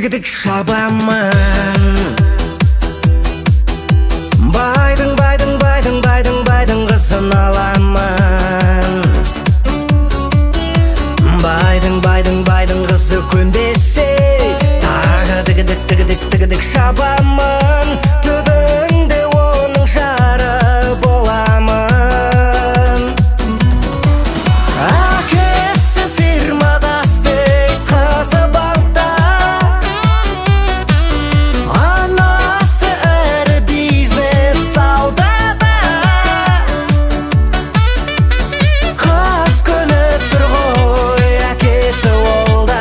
тігідік шабамын. Байдың қызын аламын. Байдың қызы көнбесе, тағы тігідік шабамын. Түбінде оның жары боламын. Әкесі фирмада істейді, қызы банкта. Анасы ірі бизнес саудада. Қыз көніп тұр ғой, әкесі олда.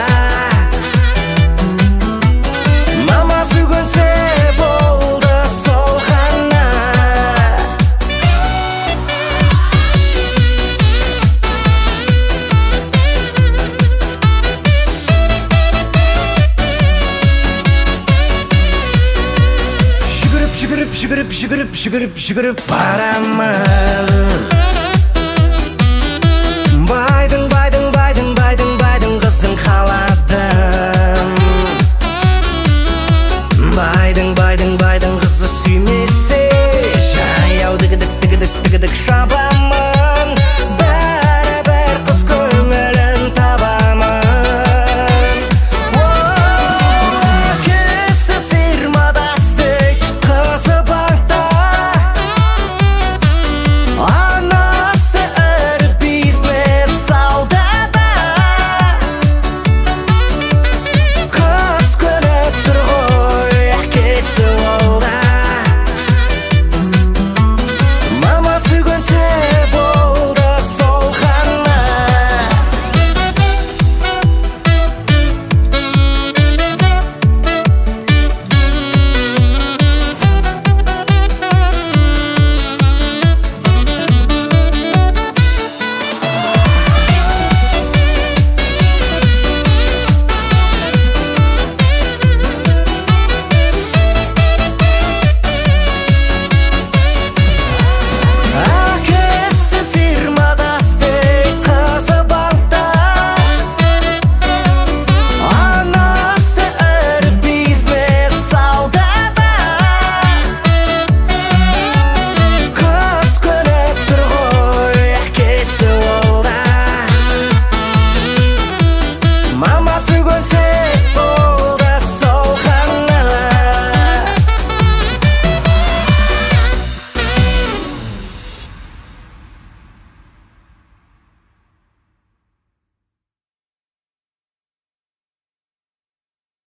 Мамасы көнсе болды сол ғана. Жүгіріп барамын.